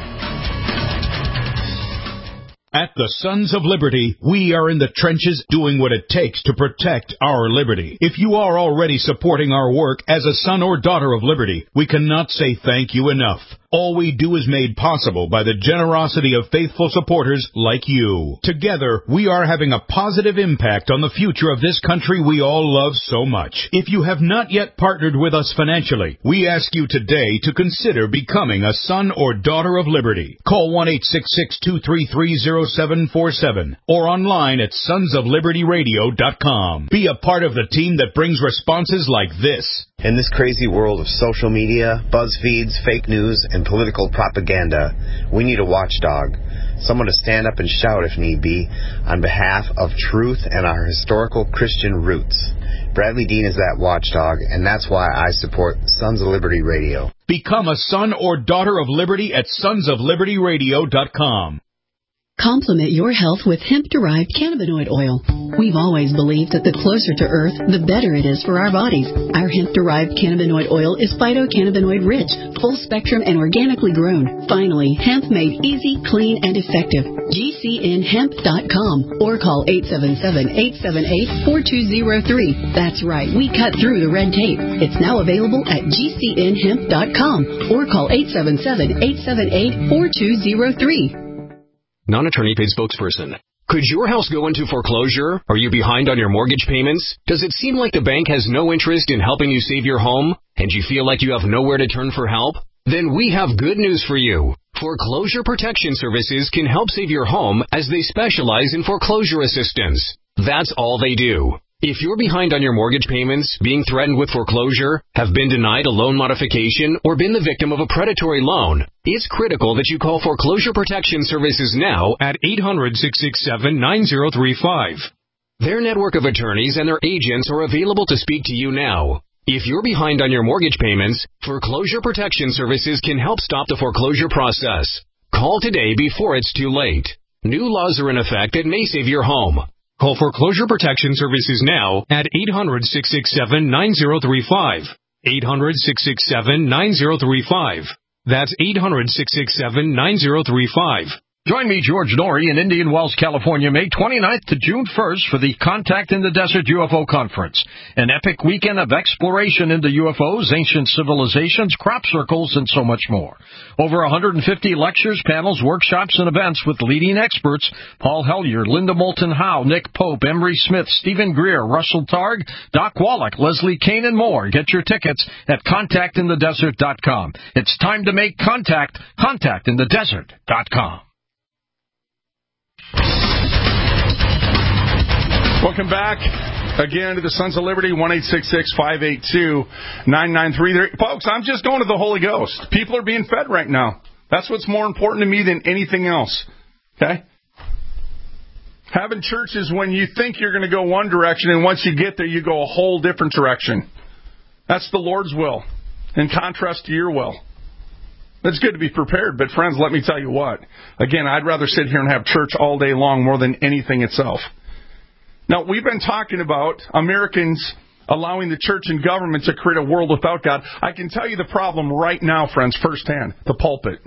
Speaker 1: At the Sons of Liberty, we are in the trenches doing what it takes to protect our liberty. If you are already supporting our work as a son or daughter of liberty, we cannot say thank you enough. All we do is made possible by the generosity of faithful supporters like you. Together, we are having a positive impact on the future of this country we all love so much. If you have not yet partnered with us financially, we ask you today to consider becoming a son or daughter of liberty. Call one eight six six, two three three, zero seven four seven or online at sons of liberty radio dot com. Be a part of the team that brings responses like this.
Speaker 12: In this crazy world of social media, buzz feeds, fake news, and political propaganda, we need a watchdog, someone to stand up and shout if need be, on behalf of truth and our historical Christian roots. Bradley Dean is that watchdog, and that's why I support Sons of Liberty Radio.
Speaker 1: Become a son or daughter of liberty at sons of liberty radio dot com.
Speaker 13: Complement your health with hemp-derived cannabinoid oil. We've always believed that the closer to Earth, the better it is for our bodies. Our hemp-derived cannabinoid oil is phytocannabinoid-rich, full-spectrum, and organically grown. Finally, hemp made easy, clean, and effective. G C N hemp dot com or call eight seven seven, eight seven eight, four two zero three. That's right, we cut through the red tape. It's now available at G C N hemp dot com or call eight seven seven, eight seven eight, four two zero three.
Speaker 14: Non-attorney paid spokesperson. Could your house go into foreclosure? Are you behind on your mortgage payments? Does it seem like the bank has no interest in helping you save your home? And you feel like you have nowhere to turn for help? Then we have good news for you. Foreclosure Protection Services can help save your home as they specialize in foreclosure assistance. That's all they do. If you're behind on your mortgage payments, being threatened with foreclosure, have been denied a loan modification, or been the victim of a predatory loan, it's critical that you call Foreclosure Protection Services now at eight hundred, six six seven, nine zero three five. Their network of attorneys and their agents are available to speak to you now. If you're behind on your mortgage payments, Foreclosure Protection Services can help stop the foreclosure process. Call today before it's too late. New laws are in effect that may save your home. Call Foreclosure Protection Services now at eight hundred, six six seven, nine zero three five. eight hundred, six six seven, nine zero three five. That's eight hundred, six six seven, nine zero three five.
Speaker 15: Join me, George Norrie, in Indian Wells, California, May twenty-ninth to June first for the Contact in the Desert U F O Conference, an epic weekend of exploration into U F Os, ancient civilizations, crop circles, and so much more. Over one hundred fifty lectures, panels, workshops, and events with leading experts: Paul Hellyer, Linda Moulton Howe, Nick Pope, Emery Smith, Stephen Greer, Russell Targ, Doc Wallach, Leslie Kane, and more. Get your tickets at contact in the desert dot com. It's time to make contact. contact in the desert dot com.
Speaker 3: Welcome back again to the Sons of Liberty, one eight six six, five eight two, nine nine three. Folks, I'm just going to the Holy Ghost. People are being fed right now. That's what's more important to me than anything else. Okay? Having church is when you think you're going to go one direction, and once you get there, you go a whole different direction. That's the Lord's will, in contrast to your will. It's good to be prepared, but friends, let me tell you what. Again, I'd rather sit here and have church all day long more than anything itself. Now, we've been talking about Americans allowing the church and government to create a world without God. I can tell you the problem right now, friends, firsthand. The pulpit.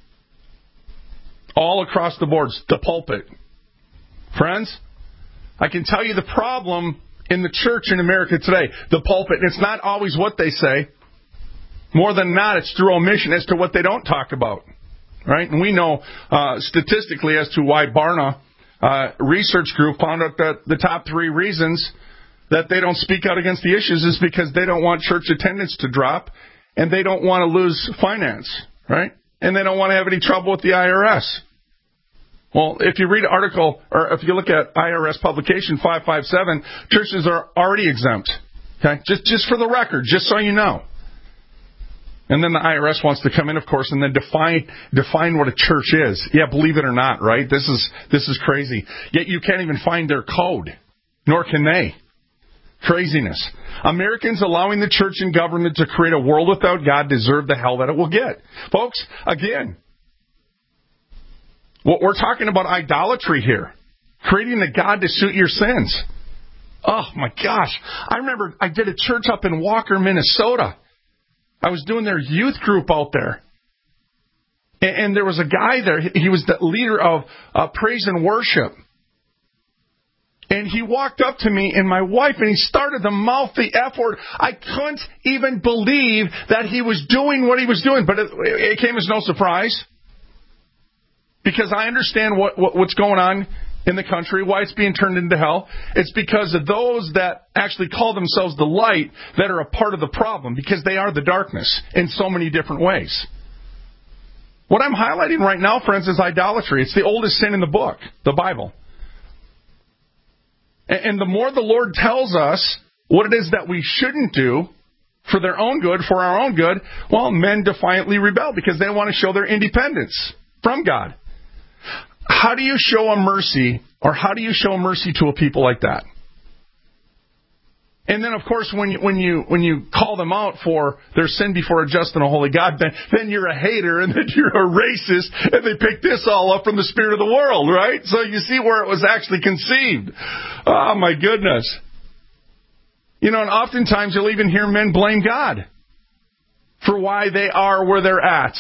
Speaker 3: All across the boards, the pulpit. Friends, I can tell you the problem in the church in America today. The pulpit. And it's not always what they say. More than not, it's through omission as to what they don't talk about. Right? And we know uh, statistically as to why Barna Uh, research group found out that the top three reasons that they don't speak out against the issues is because they don't want church attendance to drop, and they don't want to lose finance, right? And they don't want to have any trouble with the I R S. Well, if you read an article, or if you look at I R S publication five five seven, churches are already exempt. Okay, just just for the record, just so you know. And then the I R S wants to come in, of course, and then define define what a church is. Yeah, believe it or not, right? This is this is crazy. Yet you can't even find their code, nor can they. Craziness. Americans allowing the church and government to create a world without God deserve the hell that it will get. Folks, again, what we're talking about idolatry here. Creating a God to suit your sins. Oh, my gosh. I remember I did a church up in Walker, Minnesota. I was doing their youth group out there. And, and there was a guy there. He was the leader of uh, praise and worship. And he walked up to me and my wife, and he started to mouth the F word. I couldn't even believe that he was doing what he was doing. But it, it came as no surprise. Because I understand what, what what's going on in the country, why it's being turned into hell. It's because of those that actually call themselves the light that are a part of the problem, because they are the darkness in so many different ways. What I'm highlighting right now, friends, is idolatry. It's the oldest sin in the book, the Bible. And the more the Lord tells us what it is that we shouldn't do for their own good, for our own good, well, men defiantly rebel because they want to show their independence from God. How do you show a mercy, or how do you show mercy to a people like that? And then, of course, when you, when you when you call them out for their sin before a just and a holy God, then, then you're a hater and then you're a racist, and they pick this all up from the spirit of the world, right? So you see where it was actually conceived. Oh, my goodness. You know, and oftentimes you'll even hear men blame God for why they are where they're at.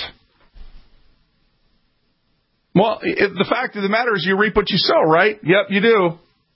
Speaker 3: Well, the fact of the matter is you reap what you sow, right? Yep, you do.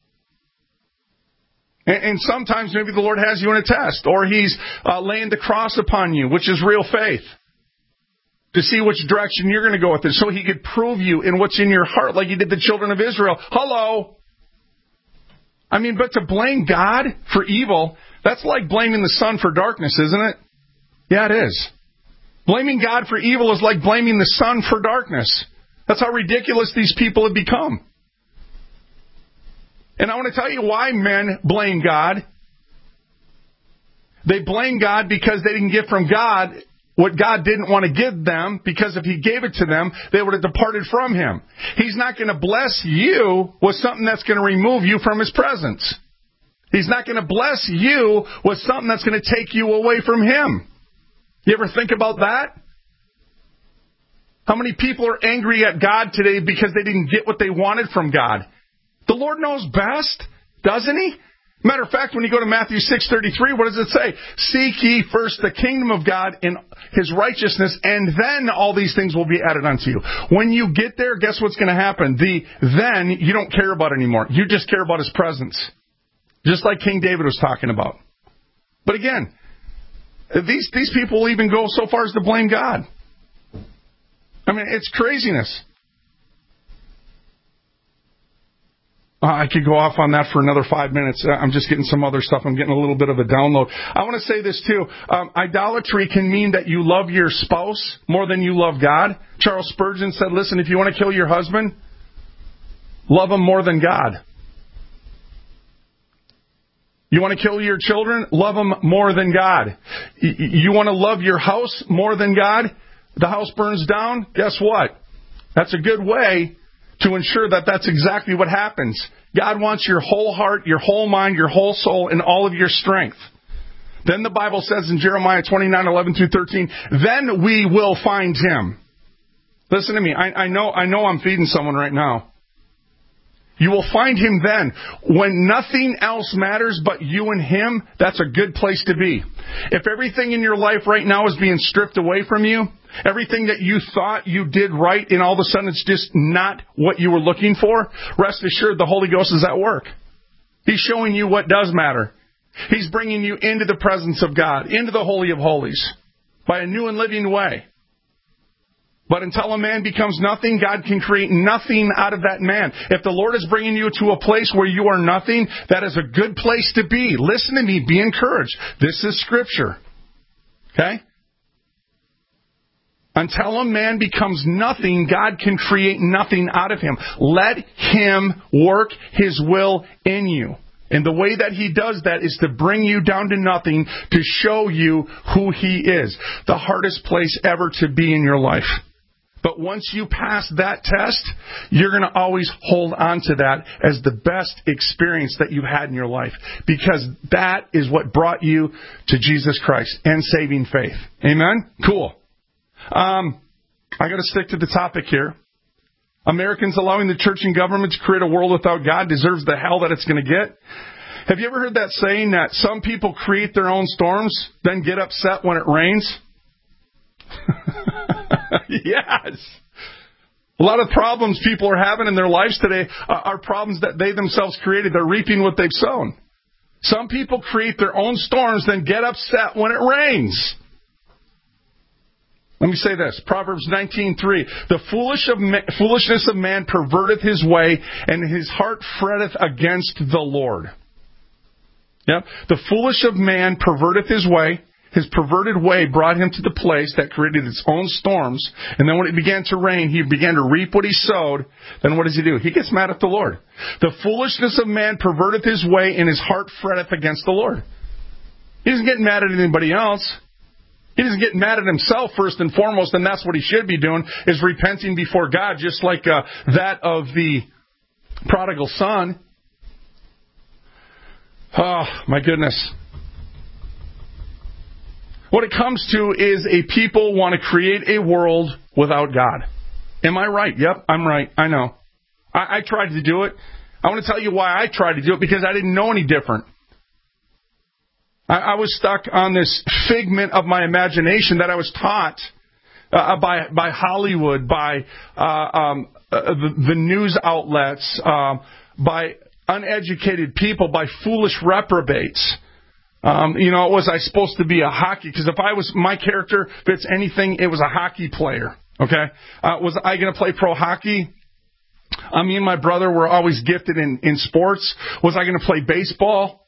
Speaker 3: And sometimes maybe the Lord has you in a test, or He's uh, laying the cross upon you, which is real faith, to see which direction you're going to go with it, so He could prove you in what's in your heart, like He did the children of Israel. Hello! I mean, but to blame God for evil, that's like blaming the sun for darkness, isn't it? Yeah, it is. Blaming God for evil is like blaming the sun for darkness. That's how ridiculous these people have become. And I want to tell you why men blame God. They blame God because they didn't get from God what God didn't want to give them, because if He gave it to them, they would have departed from Him. He's not going to bless you with something that's going to remove you from His presence. He's not going to bless you with something that's going to take you away from Him. You ever think about that? How many people are angry at God today because they didn't get what they wanted from God? The Lord knows best, doesn't He? Matter of fact, when you go to Matthew six thirty-three, what does it say? Seek ye first the kingdom of God and His righteousness, and then all these things will be added unto you. When you get there, guess what's going to happen? The then you don't care about anymore. You just care about His presence. Just like King David was talking about. But again, these, these people will even go so far as to blame God. I mean, it's craziness. Uh, I could go off on that for another five minutes. I'm just getting some other stuff. I'm getting a little bit of a download. I want to say this, too. Um, idolatry can mean that you love your spouse more than you love God. Charles Spurgeon said, listen, if you want to kill your husband, love him more than God. You want to kill your children? Love them more than God. You want to love your house more than God? The house burns down? Guess what? That's a good way to ensure that that's exactly what happens. God wants your whole heart, your whole mind, your whole soul, and all of your strength. Then the Bible says in Jeremiah twenty-nine, eleven through thirteen, then we will find Him. Listen to me. I, I know, I know I'm feeding someone right now. You will find Him then. When nothing else matters but you and Him, that's a good place to be. If everything in your life right now is being stripped away from you, everything that you thought you did right, and all of a sudden it's just not what you were looking for, rest assured the Holy Ghost is at work. He's showing you what does matter. He's bringing you into the presence of God, into the Holy of Holies, by a new and living way. But until a man becomes nothing, God can create nothing out of that man. If the Lord is bringing you to a place where you are nothing, that is a good place to be. Listen to me. Be encouraged. This is Scripture. Okay? Until a man becomes nothing, God can create nothing out of him. Let Him work His will in you. And the way that He does that is to bring you down to nothing, to show you who He is. The hardest place ever to be in your life. But once you pass that test, you're going to always hold on to that as the best experience that you've had in your life. Because that is what brought you to Jesus Christ and saving faith. Amen? Cool. Um, I got to stick to the topic here. Americans allowing the church and government to create a world without God deserves the hell that it's going to get. Have you ever heard that saying that some people create their own storms, then get upset when it rains? Yes. A lot of problems people are having in their lives today are problems that they themselves created. They're reaping what they've sown. Some people create their own storms, then get upset when it rains. Let me say this, Proverbs nineteen three. The foolish of ma- foolishness of man perverteth his way, and his heart fretteth against the Lord. Yep. The foolish of man perverteth his way. His perverted way brought him to the place that created its own storms. And then when it began to rain, he began to reap what he sowed. Then what does he do? He gets mad at the Lord. The foolishness of man perverteth his way, and his heart fretteth against the Lord. He doesn't get mad at anybody else. He doesn't get mad at himself first and foremost, and that's what he should be doing, is repenting before God, just like uh, that of the prodigal son. Oh, my goodness. What it comes to is a people want to create a world without God. Am I right? Yep, I'm right. I know. I, I tried to do it. I want to tell you why I tried to do it, because I didn't know any different. I, I was stuck on this figment of my imagination that I was taught uh, by by Hollywood, by uh, um, uh, the, the news outlets, uh, by uneducated people, by foolish reprobates. Um, you know, was I supposed to be a hockey? Because if I was, my character, if it's anything, it was a hockey player. Okay? Uh, was I going to play pro hockey? Uh, me and my brother were always gifted in, in sports. Was I going to play baseball?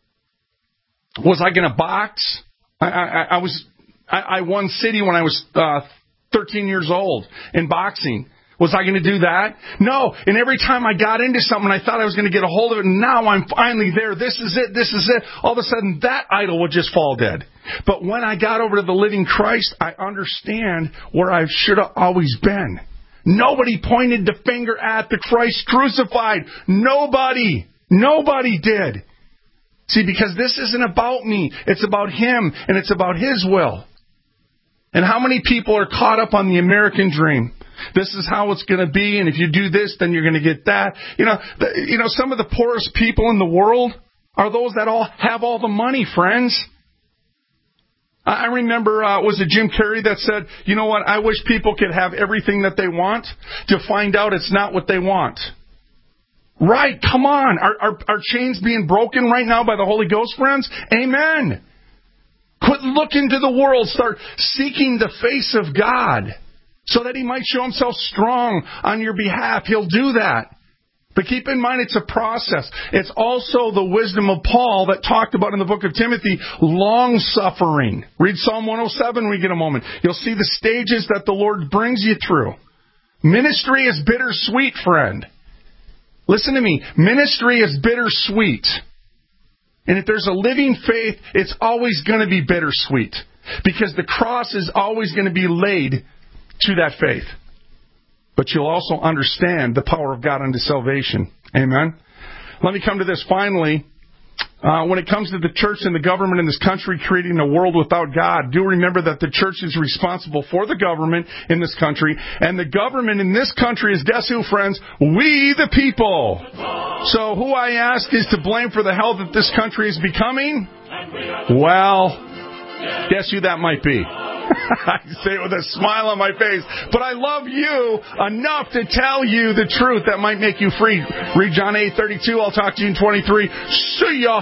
Speaker 3: Was I going to box? I, I, I was, I, I won city when I was uh, thirteen years old in boxing. Was I going to do that? No. And every time I got into something, I thought I was going to get a hold of it, and now I'm finally there. This is it. This is it. All of a sudden, that idol would just fall dead. But when I got over to the living Christ, I understand where I should have always been. Nobody pointed the finger at the Christ crucified. Nobody. Nobody did. See, because this isn't about me. It's about Him, and it's about His will. And how many people are caught up on the American dream? This is how it's going to be, and if you do this, then you're going to get that. You know, the, you know, some of the poorest people in the world are those that all have all the money, friends. I remember, uh, was it Jim Carrey that said, you know what, I wish people could have everything that they want to find out it's not what they want. Right, come on. Are, are, are chains being broken right now by the Holy Ghost, friends? Amen. Quit looking to the world. Start seeking the face of God, so that He might show Himself strong on your behalf. He'll do that. But keep in mind, it's a process. It's also the wisdom of Paul that talked about in the book of Timothy, long-suffering. Read Psalm one oh seven when we get a moment. You'll see the stages that the Lord brings you through. Ministry is bittersweet, friend. Listen to me. Ministry is bittersweet. And if there's a living faith, it's always going to be bittersweet. Because the cross is always going to be laid to that faith. But you'll also understand the power of God unto salvation. Amen? Let me come to this finally. Uh, when it comes to the church and the government in this country creating a world without God, do remember that the church is responsible for the government in this country. And the government in this country is, guess who, friends? We the people. So who I ask is to blame for the hell that this country is becoming? Well, guess who that might be? I say it with a smile on my face. But I love you enough to tell you the truth that might make you free. Read John eight thirty-two. I'll talk to you in twenty-three. See ya.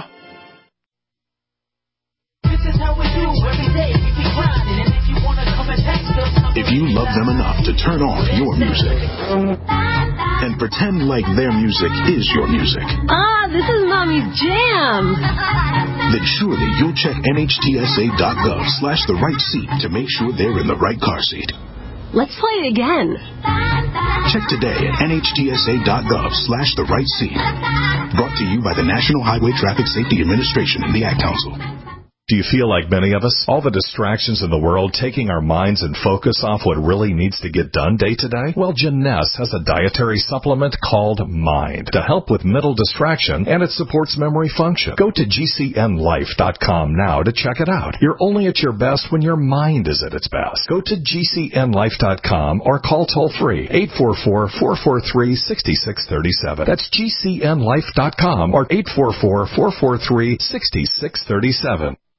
Speaker 16: This is how we do every day. We keep grinding, and if you want to come and text us,
Speaker 17: if you love them enough to turn off your music and pretend like their music is your music.
Speaker 18: Ah, this is Mommy's jam.
Speaker 17: Then surely you'll check N H T S A dot gov slash the right seat to make sure they're in the right car seat.
Speaker 18: Let's play it again.
Speaker 17: Check today at N H T S A dot gov slash the right seat. Brought to you by the National Highway Traffic Safety Administration and the Ad Council.
Speaker 19: Do you feel like many of us? All the distractions in the world taking our minds and focus off what really needs to get done day to day? Well, Jeunesse has a dietary supplement called Mind to help with mental distraction, and it supports memory function. Go to G C N life dot com now to check it out. You're only at your best when your mind is at its best. Go to G C N life dot com or call toll-free eight four four, four four three, six six three seven. That's G C N life dot com or eight four four, four four three, six six three seven.